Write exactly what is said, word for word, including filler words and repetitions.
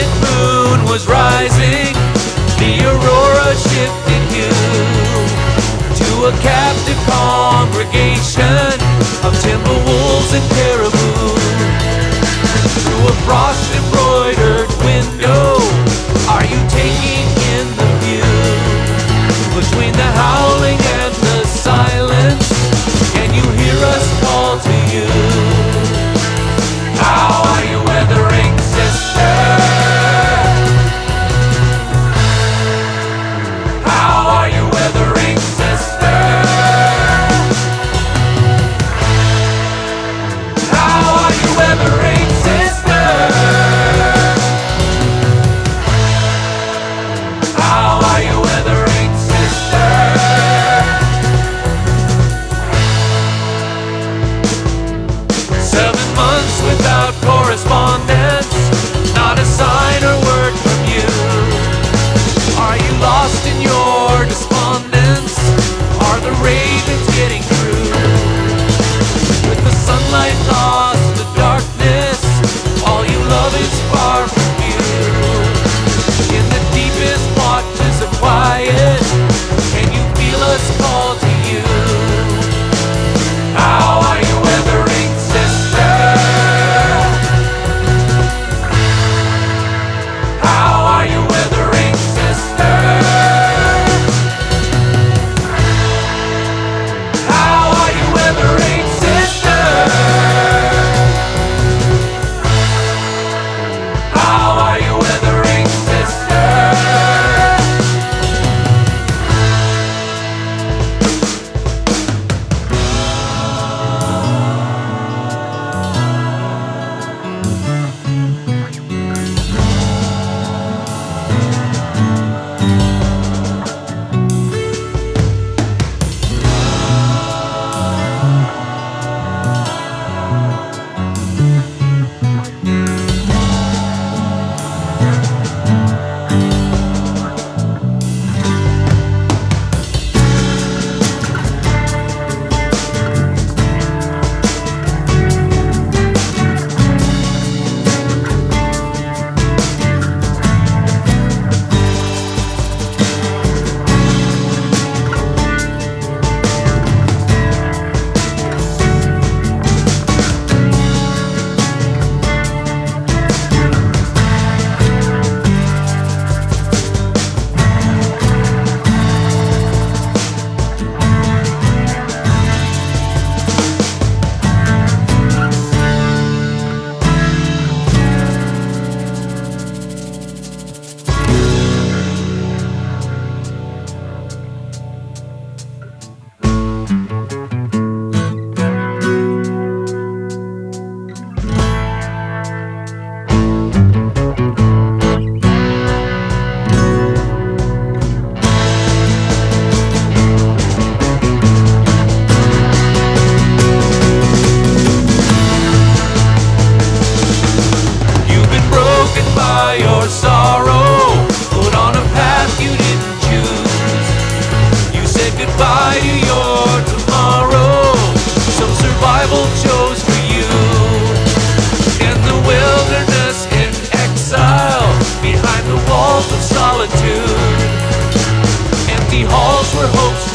crescent moon was rising, the aurora shifted hue to a captive congregation of timber wolves and caribou. Through a frost-embroidered window, are you taking in the view? Between the howling and the silence, can you hear us call to you? How are you weathering, sister? How are you weathering, sister? How are you weathering, sister? How are you weathering, sister? Seven months without correspondence, not a sign or word from you. Are you lost in your despondence? Are the ravens getting through? With the sunlight lost, the darkness, all you love is far from you. In the deepest watches of quiet, can you feel us call to you? How are you weathering, sister? How are you weathering, sister? How are you weathering, sister? How are you weathering, sister? Your sorrow, put on a path you didn't choose. You said goodbye to your tomorrow, some survival chose for you. In the wilderness, in exile, behind the walls of solitude, empty halls where hopes